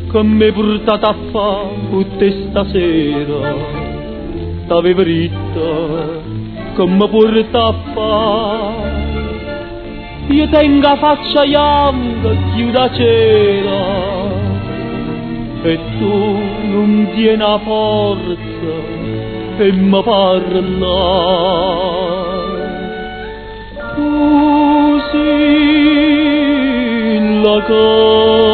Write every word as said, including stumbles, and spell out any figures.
che mi hai portato a fare tutta stasera, t'avevo detto che mi porta a fare. Io tengo la faccia bianca, chiudo la cera, e tu non tieni la forza e mi parla. Tu sei la cosa